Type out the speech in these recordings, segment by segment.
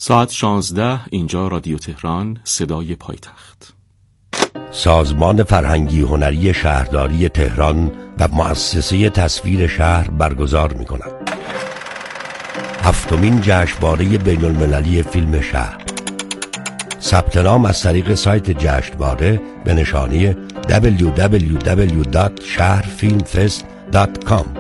ساعت 16 اینجا رادیو تهران، صدای پایتخت. سازمان فرهنگی هنری شهرداری تهران و مؤسسه تصویر شهر برگزار می‌کند. 7مین جشنواره بین‌المللی فیلم شهر. ثبت نام از طریق سایت جشنواره به نشانی www.shahrfilmfest.com.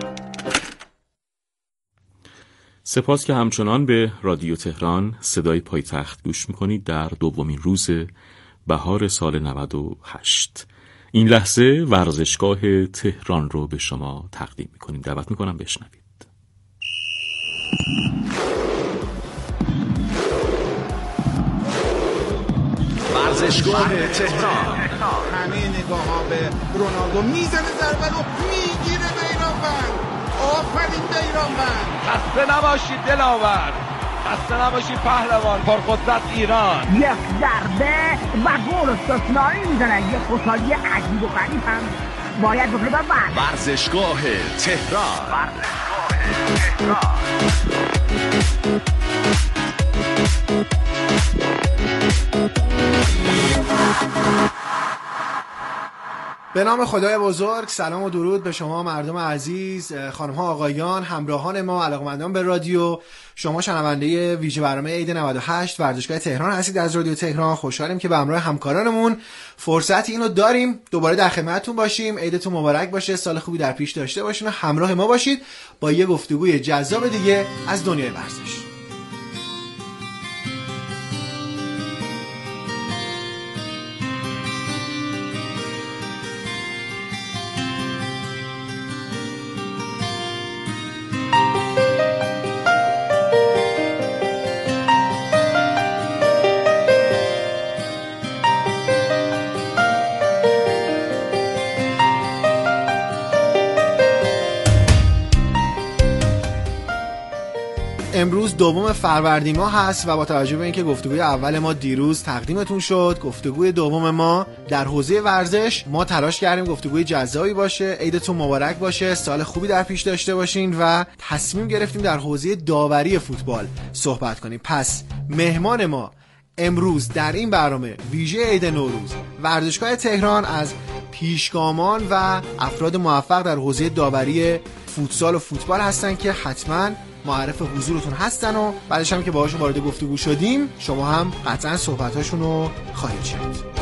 سپاس که همچنان به رادیو تهران صدای پایتخت گوش میکنید در دومین روز بهار سال 98. این لحظه ورزشگاه تهران رو به شما تقدیم میکنیم. دعوت میکنم بشنوید. ورزشگاه تهران. همه نگاه ها به رونالدو، میزنه ضربه رو میگیره بیرانوند. آفرین بیرانوند. خسته نباشید دلاور، خسته نباشید پهلوان، پرقدرت ایران. یک ضربه و گل استثنایی میزنن. یک مساوی عجیب و غریب هم باید بکنه. ورزشگاه تهران. به نام خدای بزرگ، سلام و درود به شما مردم عزیز، خانم ها آقایان، همراهان ما، علاقمندان به رادیو. شما شنونده ویژه برنامه عید 98 ورزشگاه تهران هستید از رادیو تهران. خوشحالیم که به همراه همکارانمون فرصت اینو داریم دوباره در خدمتتون باشیم. عیدتون مبارک باشه، سال خوبی در پیش داشته باشین و همراه ما باشید با یه گفتگوی جذاب دیگه از دنیای ورزش. امروز دوم فروردین ماه هست و با توجه به اینکه گفتگوی اول ما دیروز تقدیمتون شد، گفتگوی دوم ما در حوزه ورزش، ما تلاش کردیم گفتگوی جذابی باشه. عیدتون مبارک باشه، سال خوبی در پیش داشته باشین و تصمیم گرفتیم در حوزه داوری فوتبال صحبت کنیم. پس مهمان ما امروز در این برنامه ویژه عید نوروز ورزشگاه تهران از پیشگامان و افراد موفق در حوزه داوری فوتسال و فوتبال هستن که حتما معرف حضورتون هستن و بعدش هم که باهاشون وارد گفتگو شدیم شما هم قطعا صحبتاشون رو خواهید شنید.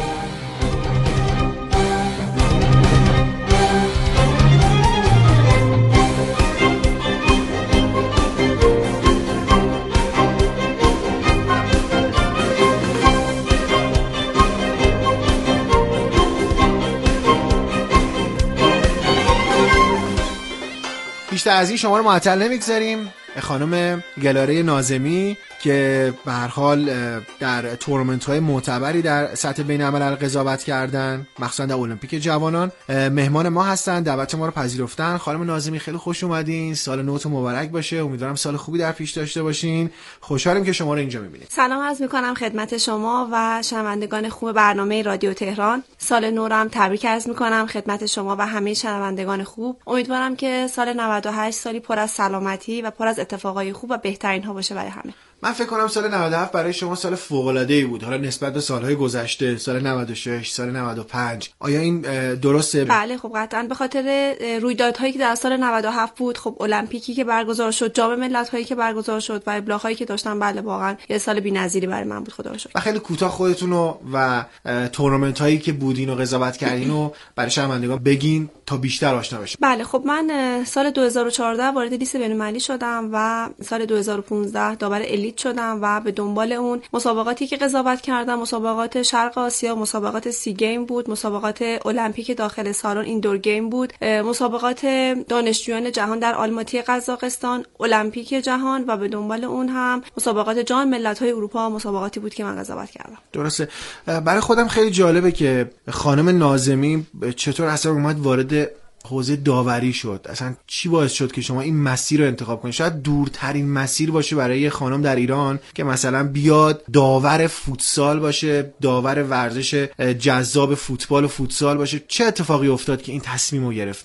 بیشتر از این شما رو معطل نمیگذاریم. خانم گلاره ناظمی که به هر حال در تورنمنت‌های معتبری در سطح بین‌الملل قضاوت کردن، مخصوصا در المپیک جوانان، مهمان ما هستن، دعوت ما رو پذیرفتن. خانم ناظمی خیلی خوش اومدین، سال نوتون مبارک باشه، امیدوارم سال خوبی در پیش داشته باشین. خوشحالیم که شما رو اینجا می‌بینیم. سلام عرض می‌کنم خدمت شما و شنوندگان خوب برنامه رادیو تهران. سال نو رو هم تبریک عرض می‌کنم خدمت شما و همه شنوندگان خوب. امیدوارم که سال 98 سالی پر از سلامتی و پر از اتفاقای خوب و بهترین ها باشه برای همه. من فکر کنم سال 97 برای شما سال فوق‌العاده‌ای بود، حالا نسبت به سالهای گذشته، سال 96، سال 95. آیا این درسته؟ بله خب قطعاً به خاطر رویدادهایی که در سال 97 بود، خب المپیکی که برگزار شد، جام ملت‌هایی که برگزار شد و ابلاغ‌هایی که داشتن، بله واقعاً یه سال بی‌نظیری برای من بود خدا رو شکر. و خیلی کوتاه خودتون و تورنمنت‌هایی که بودین و قضاوت کردین و برای شنوندگان بگین تا بیشتر آشنا بشن. بله خب من سال 2014 وارد لیست بین‌المللی شدم و سال 2015 داور الیت شدم و به دنبال اون مسابقاتی که قضاوت کردم، مسابقات شرق آسیا، مسابقات سی گیم بود، مسابقات المپیک داخل سالن ایندور گیم بود، مسابقات دانشجویان جهان در آلماتی قزاقستان، المپیک جهان و به دنبال اون هم مسابقات جام ملت‌های اروپا، مسابقاتی بود که من قضاوت کردم. درسته. برای خودم خیلی جالبه که خانم ناظمی چطور اصلا اومد وارد حوزه داوری شد. اصلا چی باعث شد که شما این مسیر رو انتخاب کنید؟ شاید دورترین مسیر باشه برای یه خانم در ایران که مثلا بیاد داور فوتسال باشه، داور ورزش جذاب فوتبال و فوتسال باشه. چه اتفاقی افتاد که این تصمیم رو گرفتین؟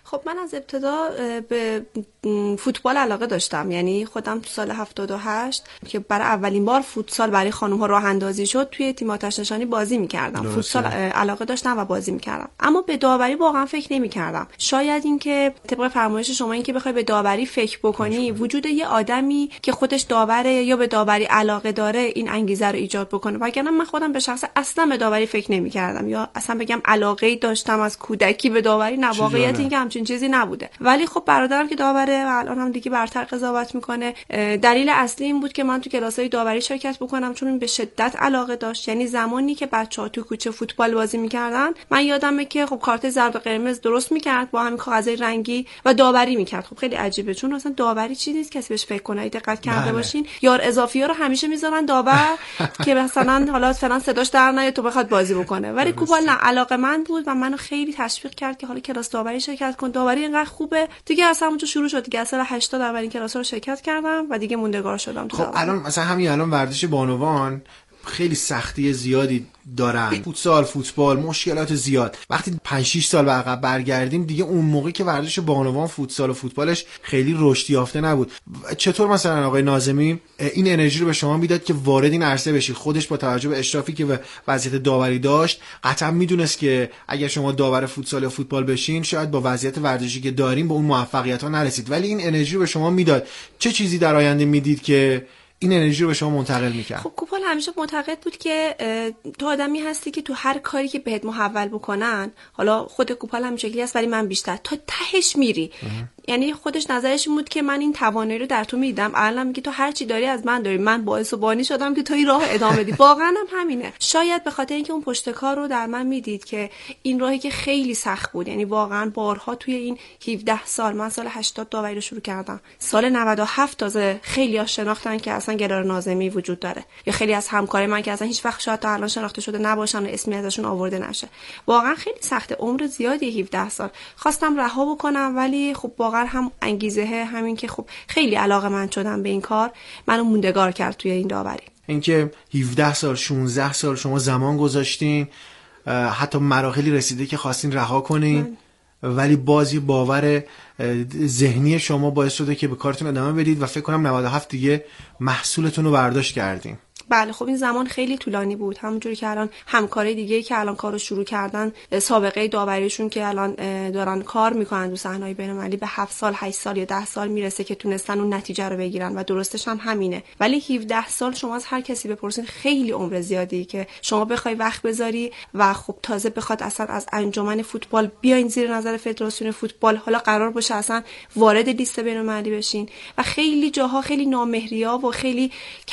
خب من از ابتدا به فوتبال علاقه داشتم، یعنی خودم تو سال 78 که برای اولین بار فوتسال برای خانم‌ها راه اندازی شد توی تیم آتش نشانی بازی می‌کردم. فوتسال علاقه داشتم و بازی می‌کردم، اما به داوری واقعا فکر نمی‌کردم. شاید این که طبق فرمایش شما این که بخوای به داوری فکر بکنی، وجود یه آدمی که خودش داوره یا به داوری علاقه داره این انگیزه رو ایجاد بکنه. وگرنه من خودم به شخص اصلا به داوری فکر نمی‌کردم یا اصلا بگم علاقه‌ای داشتم از کودکی به داوری، نه، واقعیت این که همچین چیزی نبوده. ولی خب برادرم که داوره و الان هم دیگه برتر قضاوت میکنه، دلیل اصلی این بود که من تو کلاس‌های داوری شرکت بکنم، چون این به شدت علاقه داشت. یعنی زمانی که بچه‌ها تو کوچه فوتبال بازی میکردن، من یادمه که خب کارت زرد و قرمز درست میکرد با همین کاغذهای رنگی و داوری میکرد. خب خیلی عجیبه، چون اصلا داوری چیزی نیست کسی بهش فکر کنه. دقت کرده باشین یار اضافی‌ها رو همیشه میذارن داور که مثلا حالا فلان صداش در نیاد تو بخواد بازی بکنه. ولی کوپال نه، علاقه من بود و منو خیلی تشویق کرد که حالا کلاس داوری شرکت کن، داوری اینقدر خوبه. دیگه اصلا اونجا شروع شد دیگه. سال 80 اولین کلاس رو شرکت کردم و دیگه موندگار شدم تو. خب الان مثلا همین الان ورزش بانوان خیلی سختی زیادی دارن، فوتسال، فوتبال، مشکلات زیاد. وقتی 5-6 سال به عقب برگردیم، دیگه اون موقعی که ورزش بانوان فوتسال و فوتبالش خیلی رشد یافته نبود. چطور مثلا آقای ناظمی این انرژی رو به شما میداد که وارد این عرصه بشید؟ خودش با توجه به اشرافی که به وضعیت داوری داشت، قطعا میدونست که اگر شما داور فوتسال یا فوتبال بشین، شاید با وضعیت ورزشی که داریم به اون موفقیت‌ها نرسید، ولی این انرژی رو به شما میداد. چه چیزی در آینده میدید که این انرژی رو به شما منتقل می‌کرد؟ خب کوپال همیشه معتقد بود که تو آدمی هستی که تو هر کاری که بهت محول بکنن، حالا خود کوپال هم شکلی است ولی من بیشتر، تا تهش میری. یعنی خودش نظرش این بود که من این توانایی رو در تو میدم، الان میگه تو هر چی داری از من داری، من باعث و بانی شدم که تو این راه ادامه بدی. واقعا هم همینه. شاید به خاطر اینکه اون پشت کار رو در من میدید که این راهی که خیلی سخت بود، یعنی واقعا بارها توی این 17 سال، من سال 80 داوری رو شروع کردم، سال 97 تازه خیلی‌ها شناختن که اصلا گلار ناظمی وجود داره، یا خیلی از همکارای من که اصلا هیچ وقت شاید تا الان شناخته شده نباشن و اسمی ازشون آورده نشه. واقعا خیلی سخته، عمر زیادی 17 سال. خواستم رها بکنم، ولی خب واقعا هم انگیزه همین که خب خیلی علاقه‌مند شدم به این کار منو موندگار کرد توی این داوری. اینکه 17 سال 16 سال شما زمان گذاشتین، حتی مراحلی رسیده که خواستین رها کنین، ولی بازی باور ذهنی شما باعث شده که به کارتون ادامه بدید و فکر کنم 97 دیگه محصولتون رو برداشت کردین. بله خب این زمان خیلی طولانی بود، همونجوری که الان همکارای دیگه‌ای که الان کارو شروع کردن، سابقه داوریشون که الان دارن کار میکنن تو صحنه‌های بین‌المللی به 7 سال 8 سال یا 10 سال میرسه که تونستن اون نتیجه رو بگیرن و درستش هم همینه. ولی 17 سال شما از هر کسی بپرسین خیلی عمر زیادی که شما بخوای وقت بذاری و خب تازه بخواد اصلا از انجمن فوتبال بیاین زیر نظر فدراسیون فوتبال، حالا قرار باشه اصلا وارد لیست بین‌المللی بشین و خیلی جاها خیلی نامهری‌ها و خیلی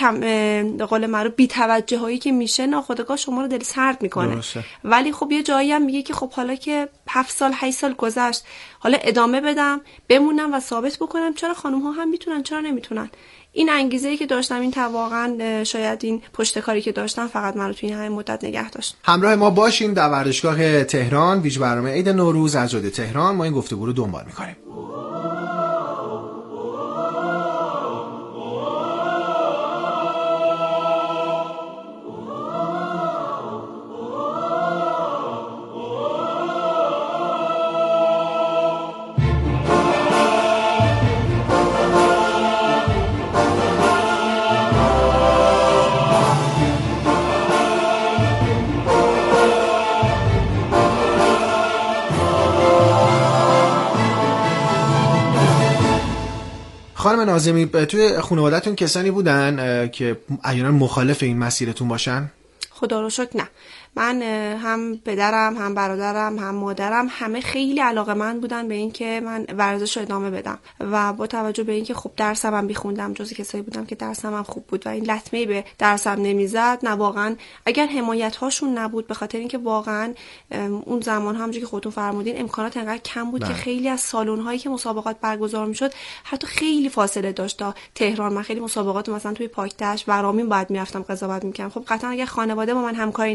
کم رو بی‌توجهی که میشه ناخودآگاه شما رو دل سرد میکنه. ولی خب یه جایی هم میگه که خب حالا که 7 سال 8 سال گذشت، حالا ادامه بدم، بمونم و ثابت بکنم چرا خانم‌ها هم میتونن، چرا نمیتونن. این انگیزه‌ای که داشتم، این واقعا شاید این پشتکاری که داشتم فقط منو تو این همه مدت نگه داشت. همراه ما باشین در ورزشگاه تهران، ویژه برنامه عید نوروز از رادیو تهران. ما این گفتگو رو دنبال می‌کنیم. خانم ناظمی، توی خانواده‌تون کسانی بودن که احیانا مخالف این مسیرتون باشن؟ خدا رو شکر نه. من هم پدرم، هم برادرم، هم مادرم همه خیلی علاقه‌مند بودن به این که من ورزش رو ادامه بدم و با توجه به اینکه خب درسم هم می‌خوندم، جزو کسایی بودم که درسم هم خوب بود و این لطمه‌ای به درسم نمیزد. نه واقعا اگر حمایت هاشون نبود، به خاطر اینکه واقعا اون زمان همونجوری که خودتون فرمودین امکانات انقدر کم بود که خیلی از سالن‌هایی که مسابقات برگزار می‌شد حتی خیلی فاصله داشت تا تهران. من خیلی مسابقات مثلا توی پاکتش و رامین باید می‌رفتم قضاوت می‌کردم. خب قطعا اگر خانواده با من همکاری نمی‌کردن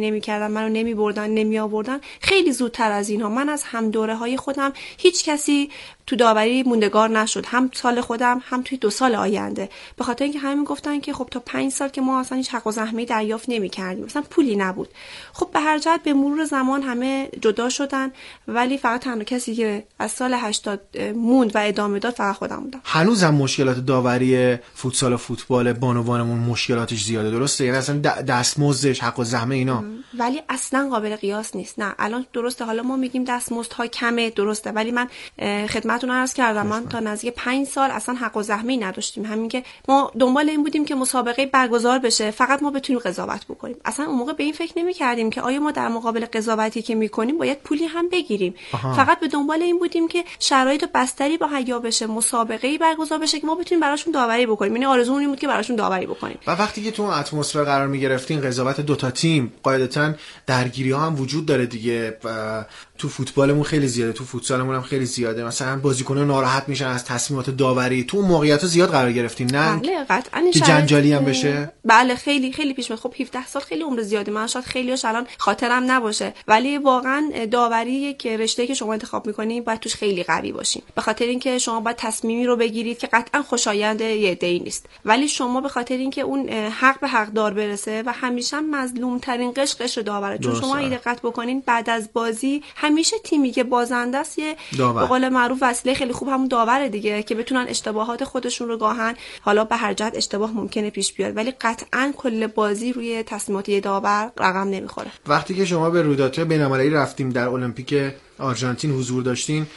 میکردن، منو نمیبردن، نمیآوردن، خیلی زودتر از اینها من از هم دوره های خودم هیچ کسی تو داوری موندگار نشد، هم سال خودم هم توی 2 سال آینده، به خاطر اینکه همین گفتن که خب تا 5 سال که ما اصلا هیچ حق و زحمه‌ای دریافت نمی‌کردیم، مثلا پولی نبود. خب به هر جهت به مرور زمان همه جدا شدن، ولی فقط تنها کسی که از سال 80 موند و ادامه داد فقط خودم بودم. هنوزم مشکلات داوری فوتسال و فوتبال بانوانمون مشکلاتش زیاده، درسته؟ یعنی اصلا دستمزدش، حق و زحمه اینا، ولی اصلا قابل قیاس نیست. نه الان درسته، حالا ما میگیم دستمزدها کمه، درسته، ولی من خدمتتون عرض کردم من تا نزدیک 5 سال اصلا حق و زحمه‌ای نداشتیم. همین که ما دنبال این بودیم که مسابقه برگزار بشه، فقط ما بتونیم قضاوت بکنیم. اصلا اون موقع به این فکر نمی‌کردیم که آیا ما در مقابل قضاوتی که می‌کنیم باید پولی هم بگیریم. فقط به دنبال این بودیم که شرایط بستری مهیا بشه، مسابقه‌ای برگزار بشه که ما بتونیم براشون داوری بکنیم. یعنی آرزومون این بود که براشون داوری بکنیم. و وقتی که تو اون اتمسفر قرار می‌گرفتین، قضاوت 2 تا تیم، قاعدتاً درگیری‌ها هم وجود داره دیگه. تو فوتبالمون خیلی زیاده، تو فوتسالمون هم خیلی زیاده. مثلا بازیکن‌ها ناراحت میشن از تصمیمات داوری. تو اون موقعیت‌ها زیاد قرار گرفتین، نه؟ بله قطعاً که جنجالی هم بشه. بله خیلی خیلی پیش میاد. خب 17 سال خیلی عمر زیاده، من شاید خیلیاش الان خاطرم نباشه، ولی واقعاً داوری که رشته‌ای که شما انتخاب می‌کنید باید توش خیلی قوی باشین، به خاطر اینکه شما باید تصمیمی رو بگیرید که قطعاً خوشایند یه عده‌ای نیست، ولی شما به خاطر اینکه اون حق به حقدار برسه و همیشه مظلوم‌ترین قشر داوره. چون شما اگه دقت بکنین بعد از بازی همیشه تیمی که بازنده است یه به قول معروف وسیله خیلی خوب همون داوره دیگه، که بتونن اشتباهات خودشون رو گاهن، حالا به هر جهت اشتباه ممکنه پیش بیاد، ولی قطعاً کل بازی روی تصمیمات یه داور رقم نمیخوره. وقتی که شما به رویدادهای بین‌المللی رفتیم، در المپیک آرژانتین حضور داشتین،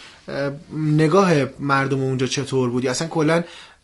نگاه مردم اونجا چطور بودی؟ اصلا کلا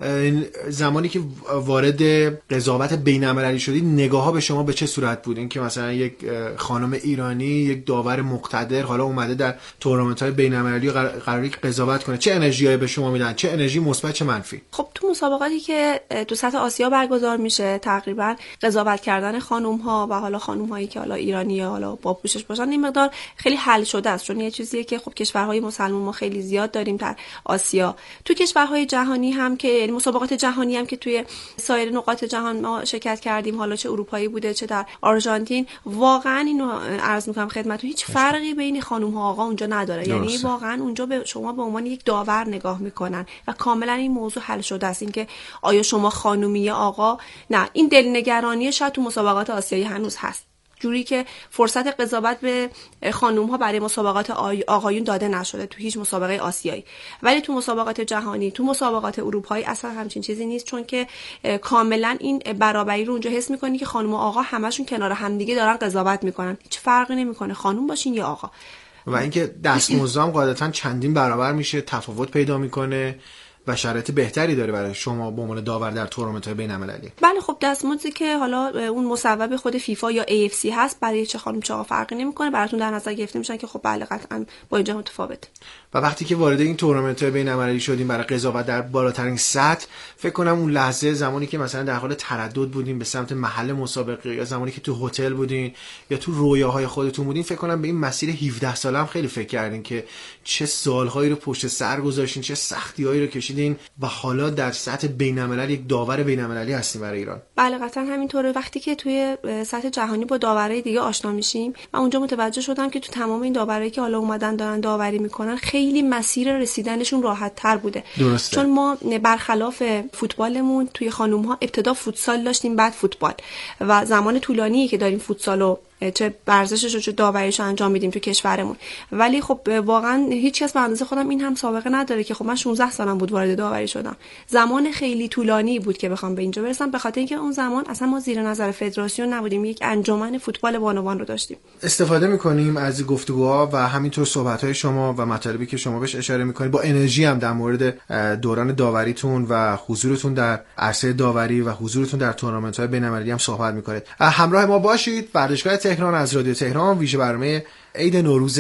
زمانی که وارد قضاوت بین‌المللی شدید، نگاه‌ها به شما به چه صورت بود؟ این که مثلا یک خانم ایرانی، یک داور مقتدر، حالا اومده در تورنمنت‌های بین‌المللی قراره قضاوت کنه، چه انرژیایی به شما میدن؟ چه انرژی مثبت چه منفی؟ خب تو مسابقاتی که تو سطح آسیا برگزار میشه، تقریبا قضاوت کردن خانم‌ها و حالا خانم‌هایی که حالا ایرانی یا حالا با پوشش باشن این مقدار خیلی حل شده است، چون یه چیزیه که خب کشورهای مسلمان ما خیلی زیاد داریم در آسیا. تو کشورهای جهانی هم که مسابقات جهانی هم که توی سایر نقاط جهان ما شرکت کردیم، حالا چه اروپایی بوده چه در آرژانتین، واقعا اینو عرض میکنم خدمتتون، هیچ فرقی بین خانم ها آقا اونجا نداره. یعنی واقعا اونجا به شما به عنوان یک داور نگاه میکنن و کاملا این موضوع حل شده است. اینکه آیا شما خانومی یا آقا، نه، این دلنگرانی شاید تو مسابقات آسیایی هنوز هست، جوری که فرصت قضاوت به خانوم ها برای مسابقات آقایون داده نشده تو هیچ مسابقه آسیایی، ولی تو مسابقات جهانی، تو مسابقات اروپایی اصلا همچین چیزی نیست، چون که کاملا این برابری رو اونجا حس می‌کنی که خانم و آقا همشون کنار همدیگه دارن قضاوت میکنن، هیچ فرقی نمیکنه خانوم باشین یا آقا. و اینکه دستمزد هم قاعدتاً چندین برابر میشه، تفاوت پیدا میکنه و شرایط بهتری داره برای شما به عنوان داور در تورنمنت‌های بین‌المللی. بله خب دستمزدی که حالا اون مصوب خود فیفا یا AFC هست برای چه خانم چه آقا فرقی نمی‌کنه، براتون در نظر گرفته میشن که خب بله قطعاً با اینجا متفاوته. و وقتی که وارد این تورنمنت‌های بین‌المللی شدیم برای قضاوت در بالاترین سطح، فکر کنم اون لحظه زمانی که مثلا در حال تردد بودیم به سمت محل مسابقه، یا زمانی که تو هتل بودین یا تو رویاهای خودتون بودین، فکر کنم به این مسیر 17 ساله هم خیلی فکر کردین که چه سال‌هایی رو پشت سر گذاشتین، چه سختی‌هایی رو کشیدین و حالا در سطح بین‌المللی یک داور بین‌المللی هستیم برای ایران. بله قطعا همینطوره. وقتی که توی سطح جهانی با داورای دیگه آشنا میشیم، من اونجا متوجه شدم که تو تمام این داورایی که حالا اومدن دارن داوری میکنن، خیلی مسیر رسیدنشون راحت تر بوده. درسته. چون ما برخلاف فوتبالمون توی خانوم‌ها ابتدا فوتسال داشتیم، بعد فوتبال، و زمان طولانی که داریم فوتسالو چه ورزشش و چه داوریش انجام میدیم تو کشورمون، ولی خب واقعا هیچ کس به اندازه خودم این هم سابقه نداره که خب من 16 سالم بود وارد داوری شدم. زمان خیلی طولانی بود که بخوام به اینجا برسم، به خاطر اینکه اون زمان اصلا ما زیر نظر فدراسیون نبودیم، یک انجمن فوتبال بانوان رو داشتیم. استفاده می‌کنیم از گفتگوها و همینطور صحبت‌های شما و مطالبی که شما بهش اشاره می‌کنید، با انرژی هم در مورد دوران داوریتون و حضورتون در عرصه داوری و حضورتون در تورنمنت‌های بین‌المللی هم صحبت می‌کنید. همراه ما باشید. ورزشگاه تهران از رادیو تهران، ویژه برنامه عید نوروز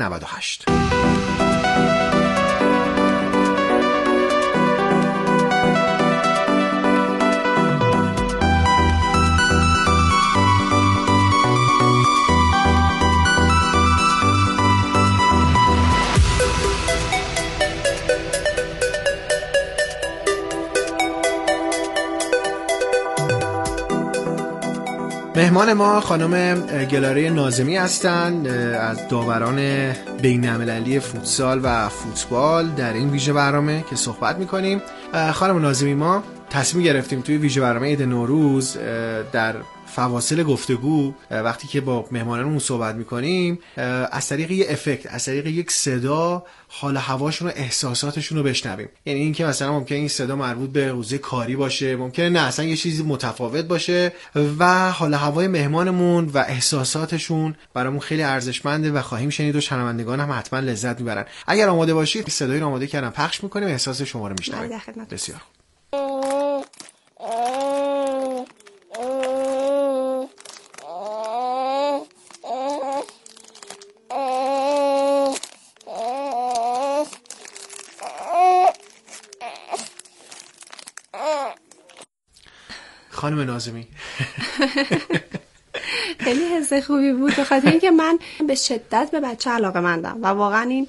98. مهمان ما خانم گلاره ناظمی هستند از داوران بین‌المللی فوتسال و فوتبال در این ویژه برنامه که صحبت می‌کنیم. خانم ناظمی، ما تصمیم گرفتیم توی ویژه برنامه عید نوروز در فواصل گفتگو وقتی که با مهمانانمون صحبت میکنیم از طریق یه افکت، از طریق یک صدا حال هواشون و احساساتشون رو بشنویم. یعنی این که مثلا ممکنه این صدا مربوط به حوزه کاری باشه، ممکنه نه اصلا یه چیزی متفاوت باشه و حال هوای مهمانمون و احساساتشون برامون خیلی ارزشمنده و خواهیم شنید و شنوندگان هم حتما لذت میبرن. اگر آماده باشید صدایی رو آماده کردم پخش میکنیم، احساس شما رو میشنویم. بسیار خانم ناظمی خیلی حس خوبی بود، به خاطر اینکه من به شدت به بچه علاقه‌مندم و واقعا این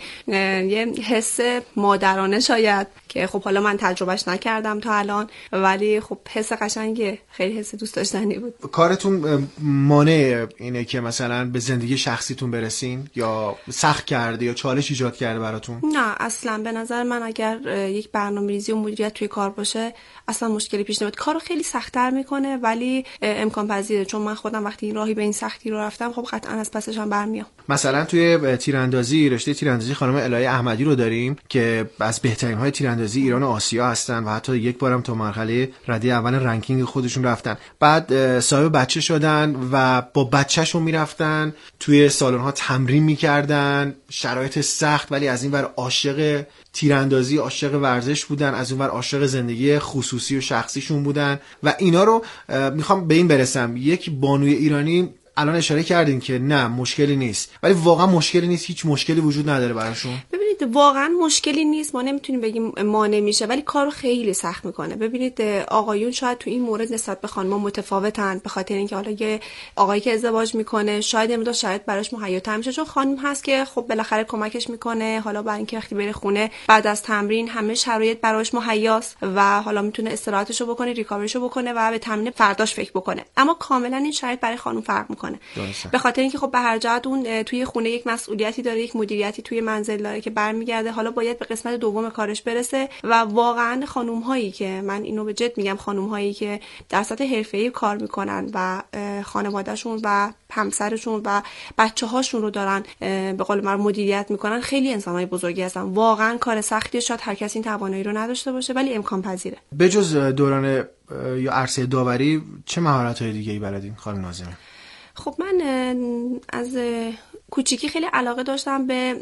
یه حس مادرانه شاید که خب حالا من تجربهش نکردم تا الان، ولی خب حس قشنگه، خیلی حس دوست داشتنی بود. کارتون مانع اینه که مثلا به زندگی شخصیتون برسین یا سخت کرده یا چالش ایجاد کرده براتون؟ نه اصلا، به نظر من اگر یک برنامه‌ریزی و مدیریت توی کار باشه اصلا مشکلی پیش نمیاد. کارو خیلی سخت‌تر میکنه ولی امکان پذیره، چون من خودم وقتی این راهی به این سختی رو رفتم خب قطعا از پسش هم برمیام. مثلا توی تیراندازی، رشته تیراندازی خانم الهه احمدی رو داریم که از بهترین های تیراندازی ایران و آسیا هستن و حتی یک بارم تا مرحله رده اول رنکینگ خودشون رفتن. بعد صاحب بچه شدن و با بچه‌شون میرفتن توی سالن‌ها تمرین میکردن، شرایط سخت، ولی از این ور عاشق تیراندازی، عاشق ورزش بودن، از اون ور عاشق زندگی خصوصی و شخصیشون بودن و اینا رو میخوام به این برسم. یک بانوی ایرانی الان اشاره کردین که نه مشکلی نیست، ولی واقعا مشکلی نیست، هیچ مشکلی وجود نداره براشون. ببینید واقعا مشکلی نیست، ما نمیتونیم بگیم مانع میشه، ولی کارو خیلی سخت میکنه. ببینید آقایون شاید تو این مورد نسبت به خانم‌ها متفاوتن، به خاطر اینکه حالا یه آقایی که ازدواج میکنه شاید امروز شاید براش مهیاتر میشه، چون خانم هست که خب بالاخره کمکش میکنه، حالا برای اینکه وقتی بره خونه بعد از تمرین همه شرایط براش مهیاست و حالا میتونه استراحتشو بکنه، ریکاوریشو بکنه و به تمرین فرداش فکر بکنه. اما کاملا این شرایط برای خانم فرق میکنه، به خاطر اینکه خب به هر جهت اون توی خونه یک مسئولیتی داره، یک مدیریتی توی منزل داره که برمیگرده، حالا باید به قسمت دوم کارش برسه. و واقعا خانم هایی که من اینو به جد میگم، خانم هایی که در سطح حرفه‌ای کار میکنن و خانواده‌شون و همسرشون و بچه‌هاشون رو دارن به قول معروف مدیریت میکنن، خیلی انسان‌های بزرگی هستن. واقعا کار سختیه، شاید هر کسی این توانایی رو نداشته باشه ولی امکان پذیره. بجز دوران یا عرصه داوری چه مهارت‌های دیگه‌ای بلدین خانم ناظمی؟ خب من از کوچیکی خیلی علاقه داشتم به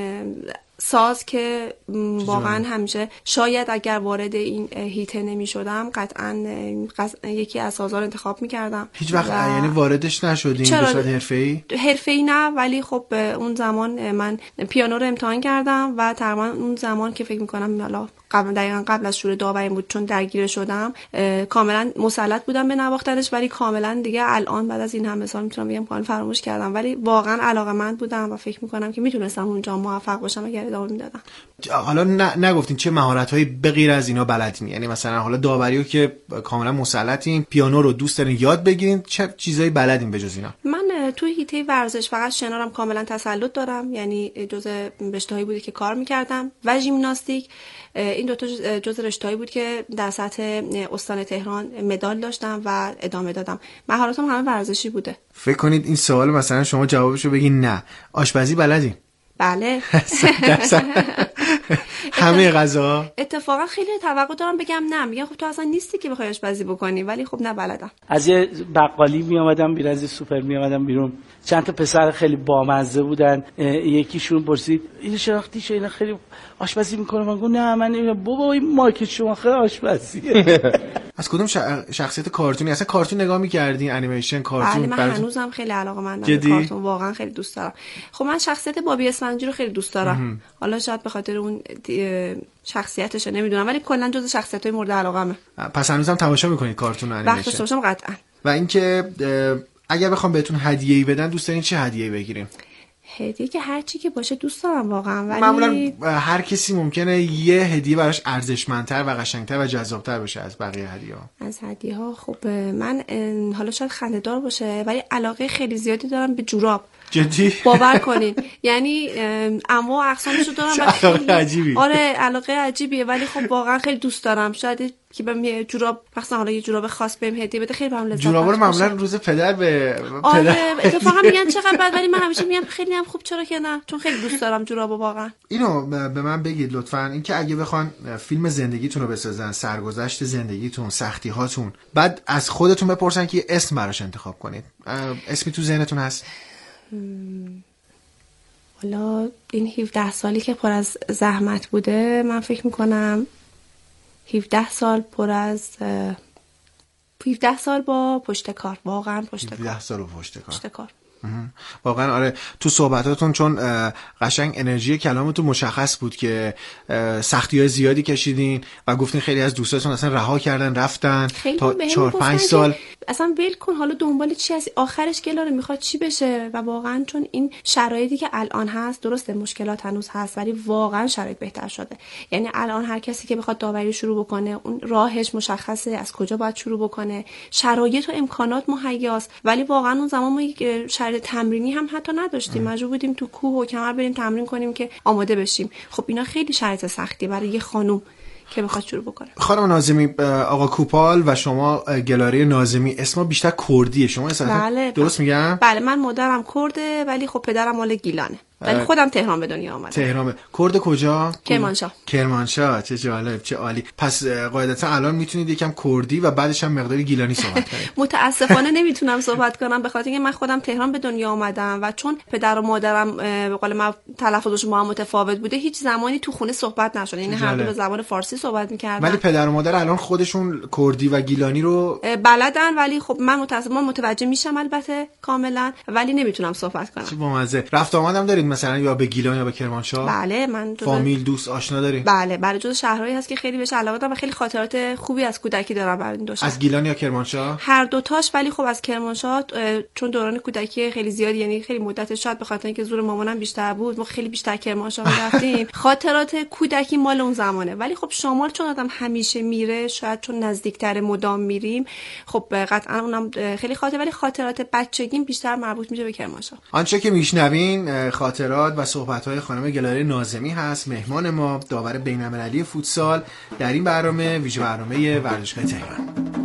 ساز که واقعا همیشه شاید اگر وارد این هیته نمی شدم قطعا یکی از سازها رو انتخاب می کردم. هیچ وقت یعنی واردش نشدین به صورت حرفه‌ای؟ حرفه‌ای نه، ولی خب اون زمان من پیانو رو امتحان کردم و تقریبا اون زمان که فکر می کنم حالا دقیقاً قبل از شروع داوریم بود، چون درگیر شدم کاملا مسلط بودم به نواختنش، ولی کاملا دیگه الان بعد از این همه سال میتونم بگم کاملا فراموش کردم، ولی واقعا علاقه‌مند بودم و فکر می‌کنم که میتونستم اونجا موفق باشم اگر ادامه میدادم. حالا نگفتین چه مهارت‌هایی به غیر از اینا بلدین؟ یعنی مثلا حالا داوریو که کاملا مسلطین، پیانو رو دوست دارین یاد بگیرین، چه چیزایی بلدین بجز اینا؟ من توی حیطه ورزش فقط شنارم کاملا تسلط دارم، یعنی جزء رشته‌هایی بوده که کار می‌کردم و ژیمناستیک. این دو تا جزء رشته‌ای بود که در سطح استان تهران مدال داشتم و ادامه دادم. مهارتم همه ورزشی بوده. فکر کنید این سوال مثلا شما جوابشو بگین نه. آشپزی بلدین؟ بله. همه غذا؟ اتفاقا خیلی توقع دارم بگم نه، میگم خب تو اصلا نیستی که بخوای آشپزی بکنی، ولی خب نه بلدم. از یه بقالی می اومدم بیرون، از سوپر می اومدم بیرون، چند تا پسر خیلی بامزه بودن، یکیشون پرسید این شناختی شو، اینا خیلی آشپزی میکنه؟ من گفتم نه من بابا این مارکت شما خیلی آشپزیه. از کدوم شخصیت کارتونی اصلا کارتون نگاه می‌کردین؟ انیمیشن کارتون؟ بله من هنوزم خیلی علاقه‌مندم به کارتون، واقعا خیلی دوست دارم. خب من شخصیت بابی اسفندی رو خیلی دوست دارم. حالا شاید به خاطر اون شخصیتش نمیدونم، ولی کلا جزو شخصیت‌های مورد علاقه‌مه. پس هنوزم تماشا می‌کنید کارتون و انیمیشن؟ وقت داشتم قطعا. و اینکه اگر بخوام بهتون هدیه‌ای بدن دوست دارین چه هدیه‌ای بگیریم؟ هدیه که هر چی که باشه دوست دارم واقعا، ولی معمولا هر کسی ممکنه یه هدیه براش ارزشمندتر و قشنگتر و جذابتر بشه از بقیه هدیه‌ها. از هدیه‌ها خب من حالا شاید خنده‌دار باشه ولی علاقه خیلی زیادی دارم به جوراب. جدی؟ باور کنین، یعنی انواع اقسامشو دارم و علاقه عجیبی. آره علاقه عجیبیه، ولی خب واقعا خیلی دوست دارم. شاید که بهم جوراب مثلا حالا یه جوراب خاص بهم هدیه بده خیلی برام لذت بخشه. جورابا رو معمولا روز پدر به آره اتفاقا میگن چقدر بد، ولی من همیشه میگم خیلی هم خوب، چرا که نه، چون خیلی دوست دارم جورابو واقعا. اینو به من بگید لطفاً، اینکه اگه بخوان فیلم زندگیتون رو بسازن، سرگذشت زندگیتون، سختی هاتون، بعد از خودتون بپرسن که یه اسم براش انتخاب کنید، اسمی تو ذهنتون هست؟ حالا این 17 سالی که پر از زحمت بوده، من فکر میکنم 17 سال پر از 17 سال با پشت کار، واقعا پشت کار. 17 سال با پشت کار. واقعا آره تو صحبتاتون چون قشنگ انرژی کلامتون مشخص بود که سختی‌های زیادی کشیدین و گفتین خیلی از دوستاتون اصلا رها کردن رفتن تا 4-5 سال. اصلا ول کن، حالا دنبال چی هستی، آخرش گلاره میخواد چی بشه. و واقعا چون این شرایطی که الان هست، درسته مشکلات هنوز هست ولی واقعا شرایط بهتر شده. یعنی الان هر کسی که بخواد داوری شروع بکنه اون راهش مشخصه، از کجا باید شروع بکنه، شرایط و امکانات مهیاست. ولی واقعا اون زمان ما یک شرایط تمرینی هم حتی نداشتیم، مجبور بودیم تو کوه و کمر بریم تمرین کنیم که آماده بشیم. خب اینا خیلی شرایط سختی برای یه خانم که بخواد شروع بکنه. خانم ناظمی، آقا کوپال و شما گلاری ناظمی، اسما بیشتر کردیه، شما بله، درست میگم؟ بله، من مادرم کرده ولی خب پدرم مال گیلانه، ولی خودم تهران به دنیا آمدم. تهران. کرد کجا؟ کرمانشاه. چه جالب، چه عالی. پس قاعدتا الان میتونید یکم کردی و بعدش هم مقداری گیلانی صحبت کنید. متاسفانه نمیتونم صحبت کنم به خاطر اینکه من خودم تهران به دنیا آمدم و چون پدر و مادرم به قول من تلفظش با هم متفاوت بوده، هیچ زمانی تو خونه صحبت نشده. این هر دو به زبان فارسی صحبت می‌کردن. ولی پدر و مادر الان خودشون کردی و گیلانی رو بلدن، ولی خب من متوجه میشم البته کاملا، ولی نمیتونم صحبت کنم. چه بامزه. رفت آمدم دارید مثلا یا به گیلان یا به کرمانشاه؟ بله، من فامیل، دوست، آشنا دارید؟ بله جز شهرهایی هست که خیلی بهش علاقه دارم و خیلی خاطرات خوبی از کودکی دارم برای این دو شهر. از گیلان یا کرمانشاه؟ هر دو تاش، ولی خب از کرمانشاه چون دوران کودکی خیلی زیاد، یعنی خیلی مدت، شاید به خاطر اینکه زور مامانم بیشتر بود، ما خیلی بیشتر کرمانشاه می‌رفتیم. خاطرات کودکی مال اون زمانه. ولی خب شمال چون آدم همیشه میره، شاید چون نزدیکتر مدام میریم، خب قطعا اونم خیلی ولی خاطرات بچگیم بیشتر مربوط میشه به کرمانشاه. آنچه که میشنوین خاطرات و صحبت‌های خانم گلاری ناظمی هست، مهمان ما، داور بین‌المللی فوتسال در این برنامه، ویژه برنامه ورزشگاه تهران.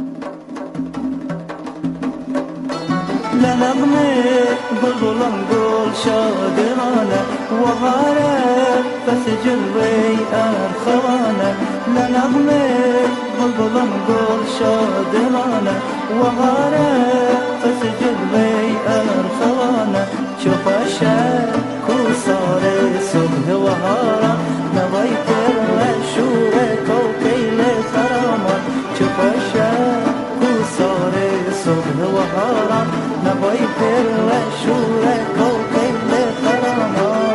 لنغمه بلبلان گل شادمانه وغاره پس جلوی ارخوانه لنغمه بلبلان گل شادمانه وغاره پس جلوی ارخوانه چو خوشه کوسار صبح وهارا نوای پر شور کوکیل خرامان چو خوشه کوسار صبح وهارا نوای پر شور کوکیل خرامان.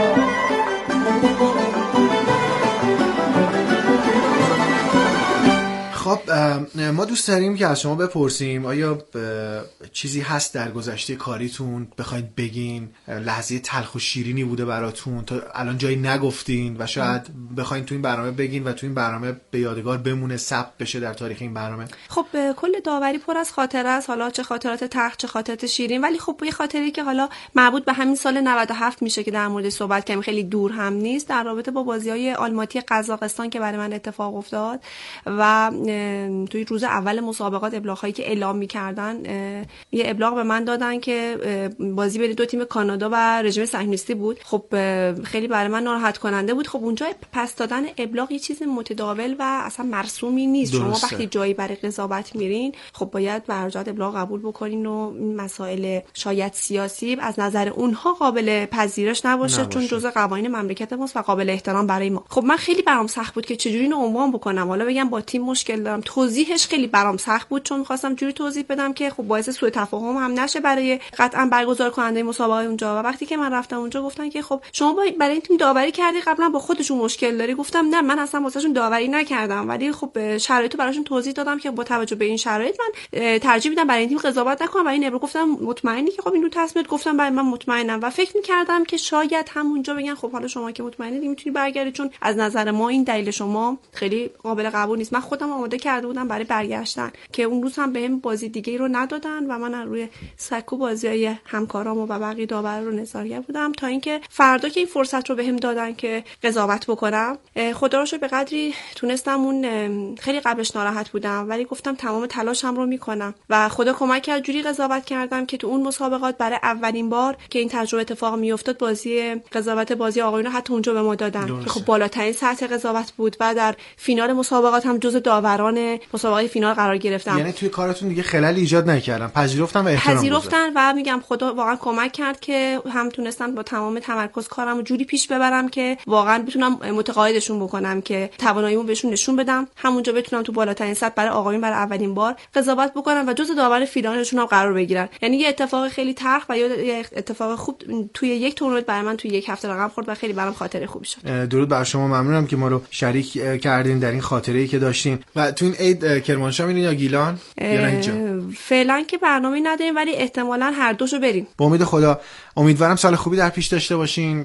خب ما دوست داریم که از شما بپرسیم آیا چیزی هست در گذشته کاریتون بخواید بگین، لحظه تلخ و شیرینی بوده براتون تا الان جایی نگفتین و شاید بخواید تو این برنامه بگین و تو این برنامه به یادگار بمونه، ثبت بشه در تاریخ این برنامه؟ خب کل داوری پر از خاطره است، حالا چه خاطرات تلخ چه خاطرات شیرین، ولی خب یه خاطری که حالا مربوط به همین سال 97 میشه که در مورد صحبت کردیم، خیلی دور هم نیست، در رابطه با بازی‌های آلماتی قزاقستان که برای من اتفاق افتاد و توی روز اول مسابقات ابلاغ‌هایی که اعلام می‌کردن، یه ابلاغ به من دادن که بازی بین دو تیم کانادا و رژیم صهیونیستی بود. خب خیلی برای من ناراحت کننده بود. خب اونجا پس دادن ابلاغ یه چیز متداول و اصلا مرسومی نیست. شما وقتی جایی برای قضاوت میرین، خب باید برجات ابلاغ قبول بکنین و مسائل شاید سیاسی از نظر اونها قابل پذیرش نباشه. چون جزء قوانین مملکت ماست و قابل احترام برای ما. خب من خیلی برام سخت بود که چجوری اینو عنوان بکنم، حالا بگم با تیم مشکل دارم، توضیحش خیلی خیلی برام سخت بود، چون می‌خواستم جوری توضیح بدم که خب باعث سوء تفاهم هم نشه برای قطعا برگزار کننده مسابقه اونجا. و وقتی که من رفتم اونجا گفتن که خب شما برای این تیم داوری کردی، قبلا با خودشون مشکل داری. گفتم نه، من اصلا واسهشون داوری نکردم، ولی خب شرایطو براشون توضیح دادم که با توجه به این شرایط من ترجیح میدم برای این تیم قضاوت نکنم. و این ابرو گفتم مطمئنی که خب اینو تصمیمت؟ گفتم بله من مطمئنم. و فکر می‌کردم که شاید همونجا بگن خب حالا شما که مطمئنی میتونی برگردی، چون از نظر ما این دلیل شما خیلی قابل قبول نیست. من خودم آماده کرده بودم برای برگشتن، که اون روز هم بهم بازی دیگه رو ندادن و من روی سکو بازیای همکارامو و بقیه داور رو نظارگر بودم، تا اینکه فردا که این فرصت رو بهم دادن که قضاوت بکنم، خدا رو شکر به قدری تونستم. اون خیلی قبلش ناراحت بودم، ولی گفتم تمام تلاشم رو میکنم و خدا کمک کرد جوری قضاوت کردم که تو اون مسابقات برای اولین بار که این تجربه اتفاق میافتاد بازی قضاوت بازی آقایون حتی اونجا به ما دادن که خب بالاترین سطح قضاوت بود و در فینال مسابقات هم جزو داوران مسابقه فینال قرار گرفتم. یعنی توی کارتون دیگه خللی ایجاد نکردن، پذیرفتن و احترام گذاشتن و میگم خدا واقعا کمک کرد که هم تونستن با تمام تمرکز کارمو جوری پیش ببرم که واقعا بتونم متقاعدشون بکنم که تواناییمو بهشون نشون بدم، همونجا بتونم تو بالاترین سطح برای آقایون برای اولین بار قضاوت بکنم و جزو داور فینالشون هم قرار بگیرن. یعنی یه اتفاق خیلی تلخ و یه اتفاق خوب توی یک تورنمنت برای من توی یک هفته رقم خورد و خیلی برام خاطره خوبی شد. درود بر شما، ممنونم که ما رو شریک کردین در این خاطره‌ای که داشتین. و تو این عید کرمانشاه میرین یا گیلان یا اینجا؟ فعلا که برنامه‌ای نداریم، ولی احتمالاً هر دوشو بریم. با امید خدا. امیدوارم سال خوبی در پیش داشته باشین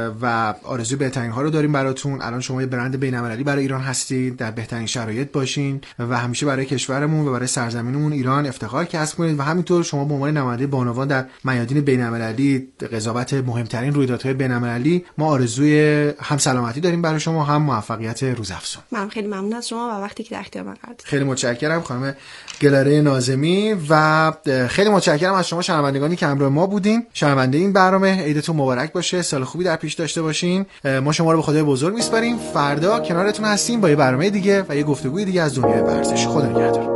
و آرزوی بهترین ها رو داریم براتون. الان شما یه برند بین‌المللی برای ایران هستید، در بهترین شرایط باشین و همیشه برای کشورمون و برای سرزمینمون ایران افتخار کسب کنید. و همینطور شما به عنوان نماینده بانوان در میادین بین‌المللی قضاوت مهمترین رویدادهای بین‌المللی، ما آرزوی هم سلامتی داریم برای شما، هم موفقیت روزافزون. من خیلی ممنون از شما و وقتی که در اختیار من قرار دادید. خیلی متشکرم خانم گلاره ناظمی و خیلی متشکرم از شما شنوندگانی که همراه ما بودین. شنونده این برنامه عیدتون مبارک باشه، سال خوبی در پیش داشته باشین. ما شما رو به خدای بزرگ میسپاریم. فردا کنارتون هستیم با یه برنامه دیگه و یه گفتگوی دیگه از دنیای ورزش. خدا نگهدار.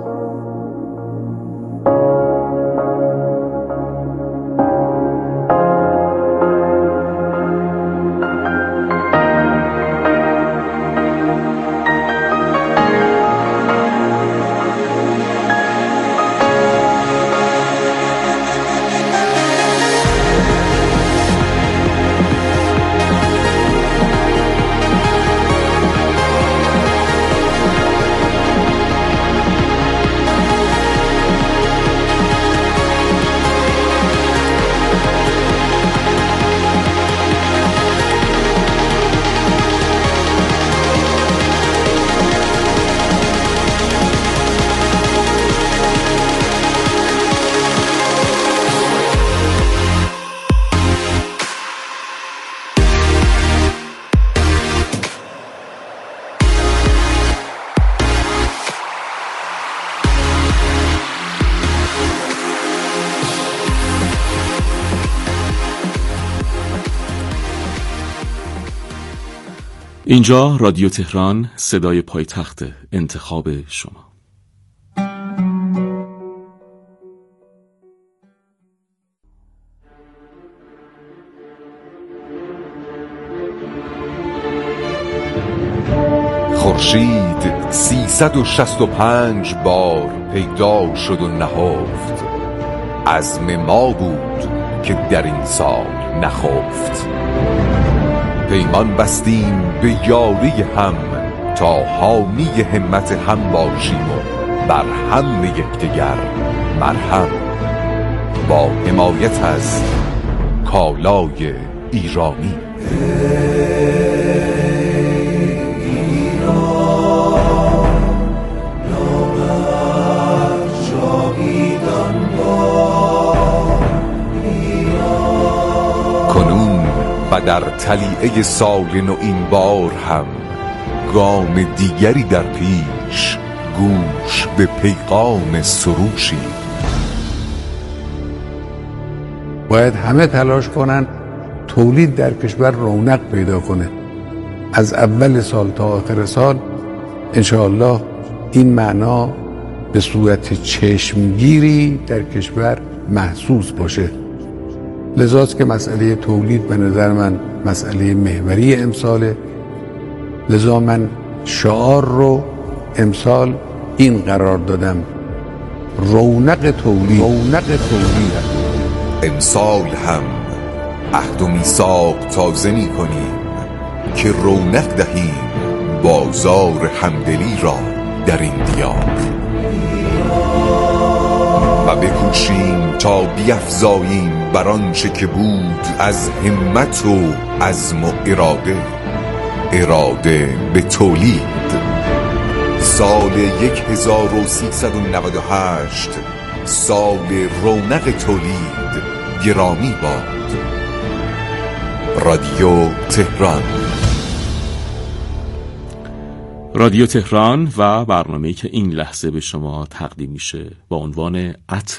اینجا رادیو تهران، صدای پایتخت انتخاب شما. خورشید 365 بار پیدا شد و نهفت، عزم ما بود که در این سال نخفت. پیمان بستیم به یاری هم تا حامی همت هم باشیم و بر هم یکدیگر مرهم، با حمایت از کالای ایرانی. و در طلیعه سال نو این بار هم گام دیگری در پیش، گوش به پیغام سروشی. باید همه تلاش کنن تولید در کشور رونق پیدا کنه. از اول سال تا آخر سال انشاءالله این معنا به صورت چشمگیری در کشور محسوس باشه. لذاست که مسئله تولید به نظر من مسئله محوری امساله. لذا من شعار رو امسال این قرار دادم رونق تولید امسال هم عهد و میثاق تازه می‌کنیم که رونق دهیم بازار همدلی را در این دیار و بکوشیم تا بیفزاییم بر آنچه که بود از همت و عزم و اراده به تولید. سال 1398 سال رونق تولید گرامی باد. رادیو تهران. رادیو تهران و برنامه‌ای که این لحظه به شما تقدیم میشه با عنوان عطر